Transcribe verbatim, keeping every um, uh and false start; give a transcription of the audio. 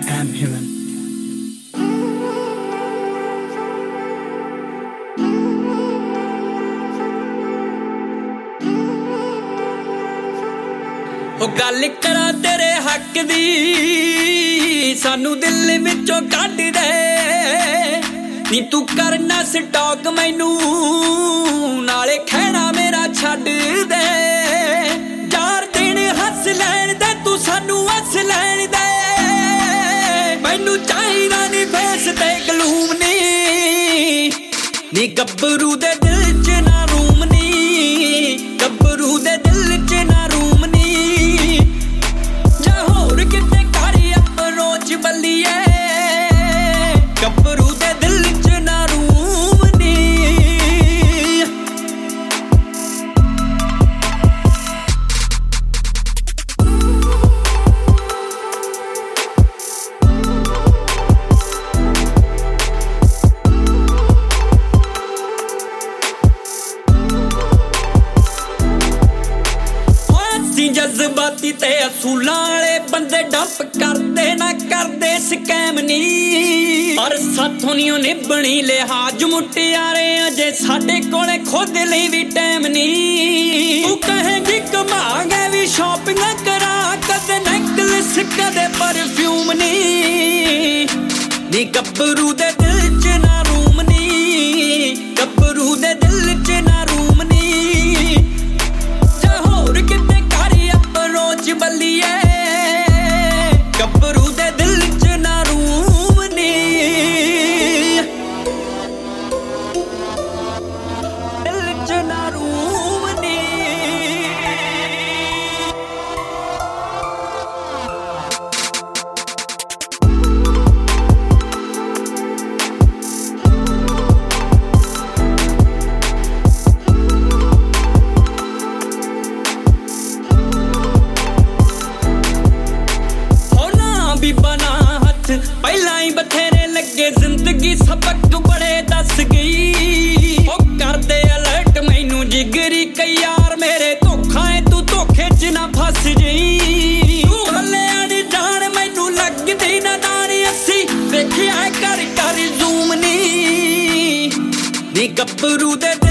am human. ਉਹ ਗੱਲ ਕਰਾਂ ਤੇਰੇ ਹੱਕ ਦੀ ਸਾਨੂ ਦਿਲ ਵਿੱਚੋਂ ਕੱਢ ਦੇ ਨੀ ਤੂੰ ਕਰਨਾ ਸਟਾਕ ਮੈਨੂੰ ਨਾਲੇ ਖਹਿਣਾ ਮੇਰਾ ਛੱਡ ਦੇ ਚਾਰ ਦਿਨ ਹੱਸ ਲੈਣ ਦੇ ਤੂੰ ਸਾਨੂੰ ਹੱਸ ਲੈਣ ਦੇ ਮੈਨੂੰ ਚਾਹੀਦਾ ਨੀ ਫੇਸ ਤੇ ਗਲੂਮ ਨੀ ਨੀ ਗੱਭਰੂ ਦੇ ਦਿਲ ਚ ਨਾ ਰੂਮ ਨੀ ਗੱਭਰੂ ਦੇ ਦਿਲ ਚ ਨਾ ਰੂਮ ਨੀ ਬੱਲੀਏ ਗੱਭਰੂ ਦੇ ਦਿਲ ਚ ਨਾ ਰੂਮ ਨੀ ਅਸੀਂ ਜਜ਼ਬਾਤੀ ਤੇ ਅਸੂਲਾਂ ਵਾਲੇ ਬੰਦੇ ਡੰਪ ਕਰਦੇ ਨਾ ਕਰਦੇ ਸਕੈਮ ਨੀ ਪਰ ਸਾਥੋਂ ਨੀ ਉਹ ਨਿਭਣੀ ਲਿਹਾਜ਼ ਮੁਟਿਆਰੇ ਅਜੇ ਸਾਡੇ ਕੋਲੇ ਖੁਦ ਲਈ ਵੀ ਟਾਈਮ ਨੀ ਤੂੰ ਕਹੇਂਗੀ ਘੁਮਾਂਗੇ ਵੀ ਸ਼ਾਪਿੰਗ ਕਰਾਂ ਕਦੇ ਨੈਕਲੈਸ ਕਦੇ ਪਰਫਿਊਮ ਨੀ ਨੀ ਗੱਭਰੂ ਦੇ ਦਿਲ ਚ ਨਾ ਰੂਮ ਨੀ ਗੱਭਰੂ ਦੇ ਦਿਲ ਚ ਨਾ ਰੂਮ ਨੀ ਜਾ ਹੋਰ ਕਿਤੇ ਕਰ ਅਪਰੋਚ ਬੱਲੀਏ ਗੱਭਰੂ ਦੇ ਦਿਲ ਚ ਨਾ ਰੂਮ ਨੀ ਦਿਲ ਚ ਨਾ ਰੂਮ ਨੀ ਪਹਿਲਾਂ ਹੀ ਬਥੇਰੇ ਲੱਗੇ ਜ਼ਿੰਦਗੀ ਸਬਕ ਬੜੇ ਦੱਸ ਗਈ ਉਹ ਕਰਦੇ ਅਲਰਟ ਮੈਨੂੰ ਜਿਗਰੀ ਕਈ ਯਾਰ ਮੇਰੇ ਧੋਖਾ ਏ ਤੂੰ ਧੋਖੇ ਚ ਨਾ ਫਸ ਜਈ ਤੂੰ ਹਲੇ ਅੜ ਜਾਣ ਮੈਨੂੰ ਲੱਗਦੀ ਨਾ ਦਾਰੀ ਅਸੀਂ ਵੇਖਿਆ ਕਰ ਕਰ ਜ਼ੂਮ ਨੀ ਨੀ ਗੱਭਰੂ ਦੇ